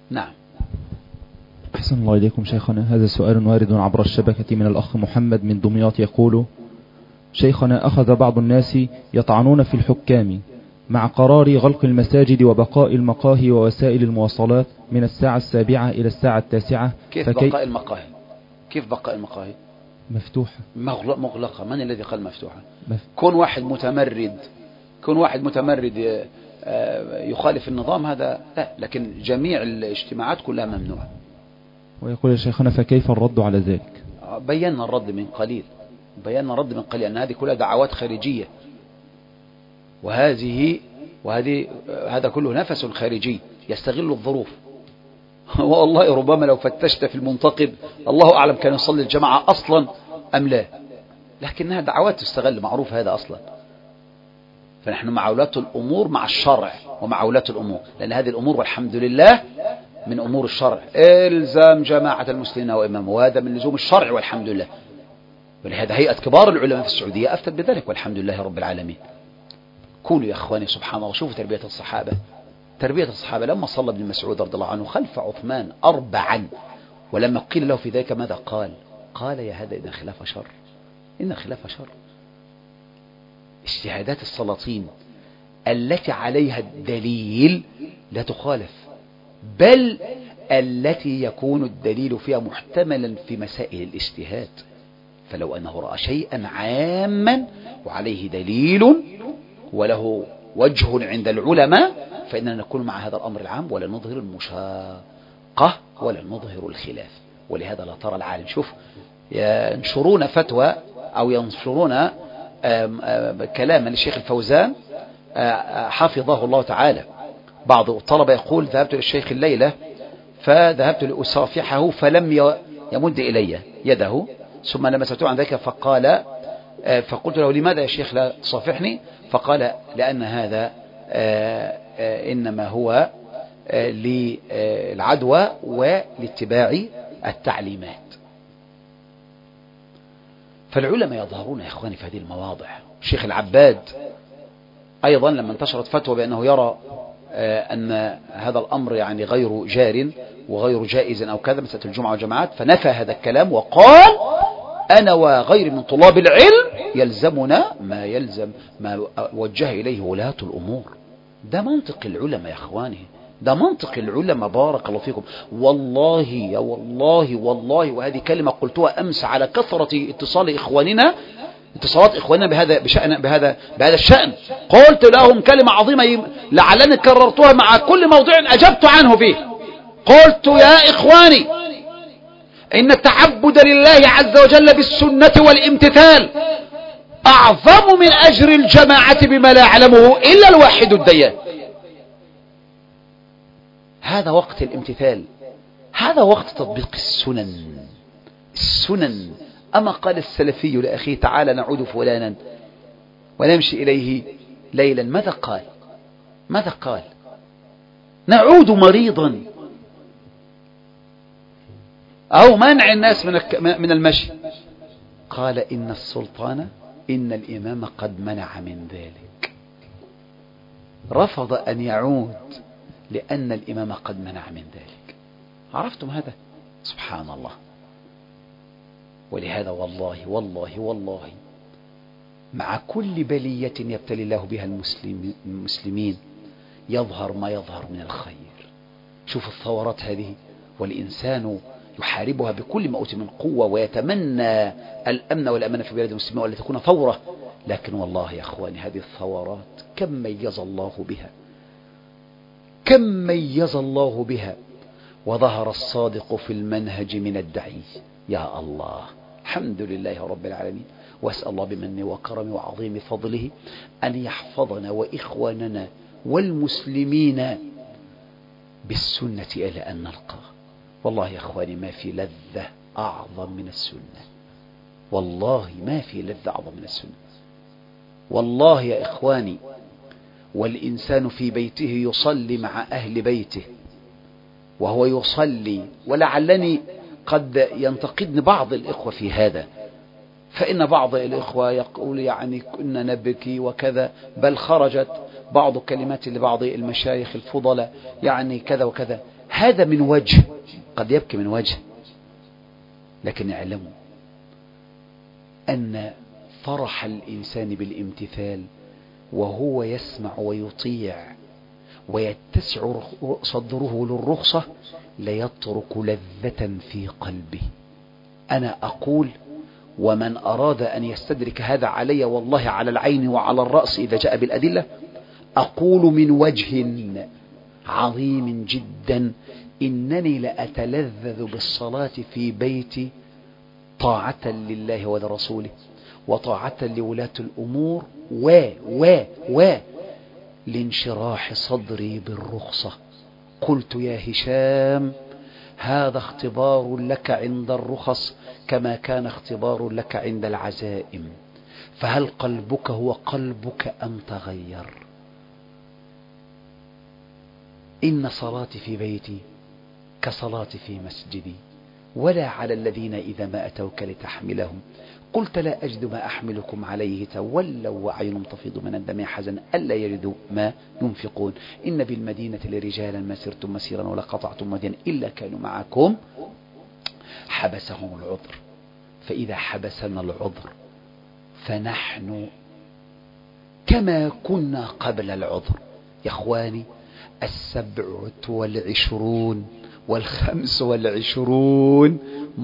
نعم. أحسن الله إليكم شيخنا. هذا سؤال وارد عبر الشبكة من الأخ محمد من دمياط يقول: شيخنا، أخذ بعض الناس يطعنون في الحكام مع قرار غلق المساجد وبقاء المقاهي ووسائل المواصلات من الساعة 7 إلى الساعة 9. كيف بقاء المقاهي؟ كيف بقاء المقاهي؟ مفتوحة. مغلقة. من الذي قال مفتوحة؟ كون واحد متمرد يخالف النظام هذا لا، لكن جميع الاجتماعات كلها ممنوعة. ويقول يا شيخنا: فكيف الرد على ذلك؟ بينا الرد من قليل أن هذه كلها دعوات خارجية، هذا كله نفس خارجي يستغل الظروف. والله ربما لو فتشت في المنتقد الله أعلم كان يصلي الجماعة أصلا أم لا، لكنها دعوات تستغل، معروف هذا أصلا. فنحن مع ولاة الأمور، مع الشرع ومع ولاة الأمور، لأن هذه الأمور والحمد لله من أمور الشرع. إلزام جماعة المسلمين وإمامه، وهذا من لزوم الشرع والحمد لله. ولهذا هيئة كبار العلماء في السعودية أفتت بذلك والحمد لله رب العالمين. كونوا يا أخواني سبحان الله، شوفوا تربية الصحابة لما صلى ابن مسعود رضي الله عنه خلف عثمان 4، ولما قيل له في ذلك ماذا قال يا هذا إن الخلاف شر. اجتهادات السلاطين التي عليها الدليل لا تخالف، بل التي يكون الدليل فيها محتملا في مسائل الاجتهاد. فلو أنه رأى شيئا عاما وعليه دليل وله وجه عند العلماء فإننا نكون مع هذا الأمر العام، ولا نظهر المشاقة ولا نظهر الخلاف. ولهذا لا ترى العالم، شوف، ينشرون فتوى أو ينشرون كلاما للشيخ الفوزان حفظه الله تعالى. بعض الطلبة يقول: ذهبت للشيخ الليلة فذهبت لأصافحه فلم يمد إلي يده، ثم لما سألته عن ذلك فقلت له: لماذا يا شيخ لا تصافحني؟ فقال: لأن هذا إنما هو للعدوى ولاتباع التعليمات. فالعلماء يظهرون يا إخواني في هذه المواضع. الشيخ العباد أيضا لما انتشرت فتوى بأنه يرى أن هذا الأمر يعني غير جار وغير جائز أو كذا، مسألة الجمعة والجماعات، فنفى هذا الكلام وقال: أنا وغير من طلاب العلم يلزمنا ما وجه إليه ولاة الأمور. ده منطق العلماء يا إخواني، ده منطق العلماء، بارك الله فيكم. والله يا والله وهذه كلمة قلتها أمس على كثرة اتصالات إخواننا بهذا الشأن. قلت لهم كلمة عظيمة لعلني كررتها مع كل موضوع أجبت عنه فيه. قلت: يا إخواني، إن التعبد لله عز وجل بالسنة والامتثال أعظم من أجر الجماعة بما لا يعلمه إلا الواحد الديان. هذا وقت الامتثال، هذا وقت تطبيق السنن. أما قال السلفي لأخيه: تعال نعود فلانا ونمشي إليه ليلا، ماذا قال؟ نعود مريضا أو منع الناس من المشي. قال: إن الإمام قد منع من ذلك. رفض أن يعود لأن الإمام قد منع من ذلك. عرفتم هذا؟ سبحان الله. ولهذا والله مع كل بلية يبتلي الله بها المسلمين يظهر ما يظهر من الخير. شوف الثورات هذه، والإنسان يحاربها بكل ما أوتي من قوة ويتمنى الأمن والأمان في بلاد المسلمين ولا تكون ثورة. لكن والله يا أخواني هذه الثورات كم ميز الله بها وظهر الصادق في المنهج من الدعي. يا الله، الحمد لله رب العالمين. وأسأل الله بمنه وكرمه وعظيم فضله أن يحفظنا وإخواننا والمسلمين بالسنة إلى أن نلقى. والله يا أخواني ما في لذة أعظم من السنة، والله ما في لذة أعظم من السنة. والله يا إخواني، والإنسان في بيته يصلي مع أهل بيته وهو يصلي، ولعلني قد ينتقدني بعض الإخوة في هذا، فإن بعض الإخوة يقول يعني كنا نبكي وكذا، بل خرجت بعض كلمات لبعض المشايخ الفضلاء يعني كذا وكذا. هذا من وجه قد يبكي من وجه، لكن اعلموا أن فرح الإنسان بالامتثال وهو يسمع ويطيع ويتسع صدره للرخصة ليترك لذة في قلبه. أنا أقول ومن أراد أن يستدرك هذا علي والله على العين وعلى الرأس إذا جاء بالأدلة، أقول من وجه عظيم جدا إنني لأتلذذ بالصلاة في بيتي طاعة لله ولرسوله وطاعة لولاة الأمور لانشراح صدري بالرخصة. قلت يا هشام هذا اختبار لك عند الرخص كما كان اختبار لك عند العزائم، فهل قلبك هو قلبك أم تغير؟ إن صلاتي في بيتي كصلاتي في مسجدي، ولا على الذين إذا ما أتوك لتحملهم قلت لا أجد ما أحملكم عليه تولوا وأعينهم تفيض من الدم حزنا ألا يجدوا ما ينفقون. إن بالمدينة لرجالا ما سرتم مسيرا ولا قطعتم واديا إلا كانوا معكم حبسهم العذر، فإذا حبسنا العذر فنحن كما كنا قبل العذر. يا إخواني 27 و25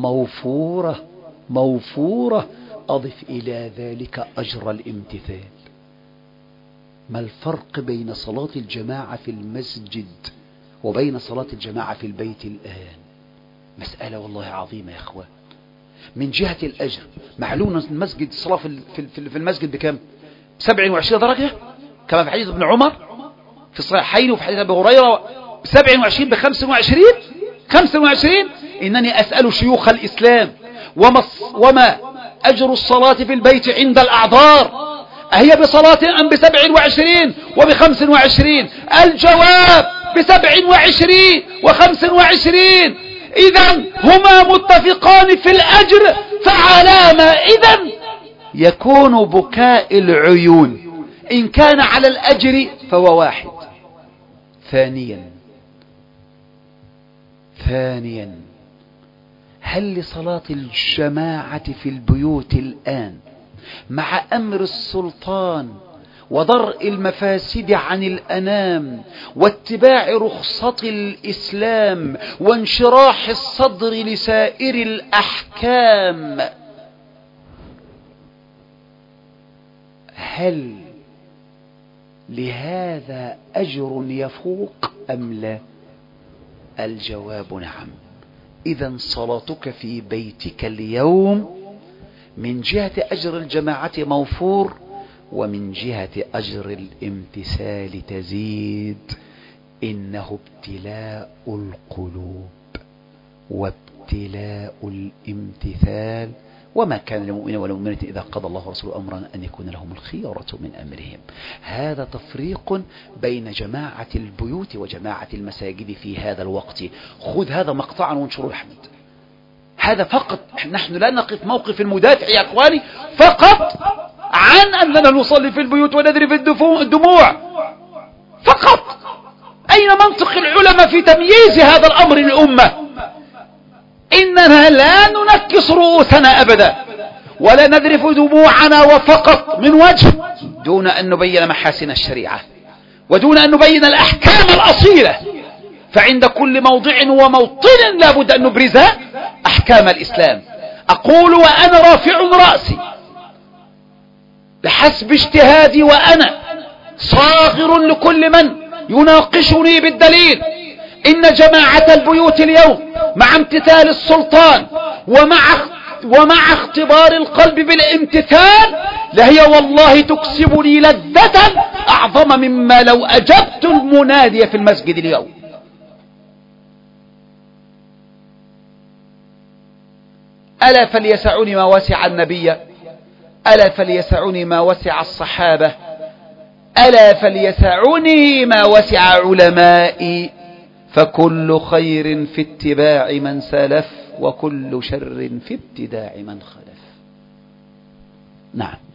موفورة. أضف إلى ذلك أجر الامتثال. ما الفرق بين صلاة الجماعة في المسجد وبين صلاة الجماعة في البيت الآن؟ مسألة والله عظيمة يا أخوان. من جهة الأجر معلوم المسجد الصلاة في المسجد بكم؟ 27 درجة كما في حديث ابن عمر في الصحيحين وفي حديث أبي هريرة. 27 ب25 إنني أسأل شيوخ الإسلام وما أجر الصلاة في البيت عند الأعذار؟ أهي بصلاة أم ب27 وب25؟ الجواب ب27 و25. إذن هما متفقان في الأجر، فعلامة إذن يكون بكاء العيون إن كان على الأجر فهو واحد. ثانيا هل لصلاة الجماعة في البيوت الآن مع أمر السلطان وضرء المفاسد عن الأنام واتباع رخصة الإسلام وانشراح الصدر لسائر الأحكام، هل لهذا أجر يفوق أم لا؟ الجواب نعم. إذن صلاتك في بيتك اليوم من جهة أجر الجماعة موفور، ومن جهة أجر الامتثال تزيد. إنه ابتلاء القلوب وابتلاء الامتثال، وما كان لمؤمن ولا مؤمنة إذا قضى الله ورسوله أمرا أن يكون لهم الخيرة من أمرهم. هذا تفريق بين جماعة البيوت وجماعة المساجد في هذا الوقت. خذ هذا مقطعا وانشره أحمد. هذا فقط، نحن لا نقف موقف المدافع يا أخواني فقط عن أننا نصلي في البيوت ونذرف الدموع فقط. أين منطق العلماء في تمييز هذا الأمر للأمة؟ إننا لا ننكس رؤوسنا أبدا ولا نذرف دموعنا وفقط من وجه، دون أن نبين محاسن الشريعة ودون أن نبين الأحكام الأصيلة. فعند كل موضع وموطن لا بد أن نبرز أحكام الإسلام. أقول وأنا رافع رأسي بحسب اجتهادي وأنا صاغر لكل من يناقشني بالدليل. إن جماعة البيوت اليوم مع امتثال السلطان ومع اختبار القلب بالامتثال لهي والله تكسبني لذة أعظم مما لو أجبت المنادي في المسجد اليوم. ألا فليسعني ما وسع النبي، ألا فليسعني ما وسع الصحابة، ألا فليسعني ما وسع علمائي، فكل خير في اتباع من سلف وكل شر في ابتداع من خلف. نعم.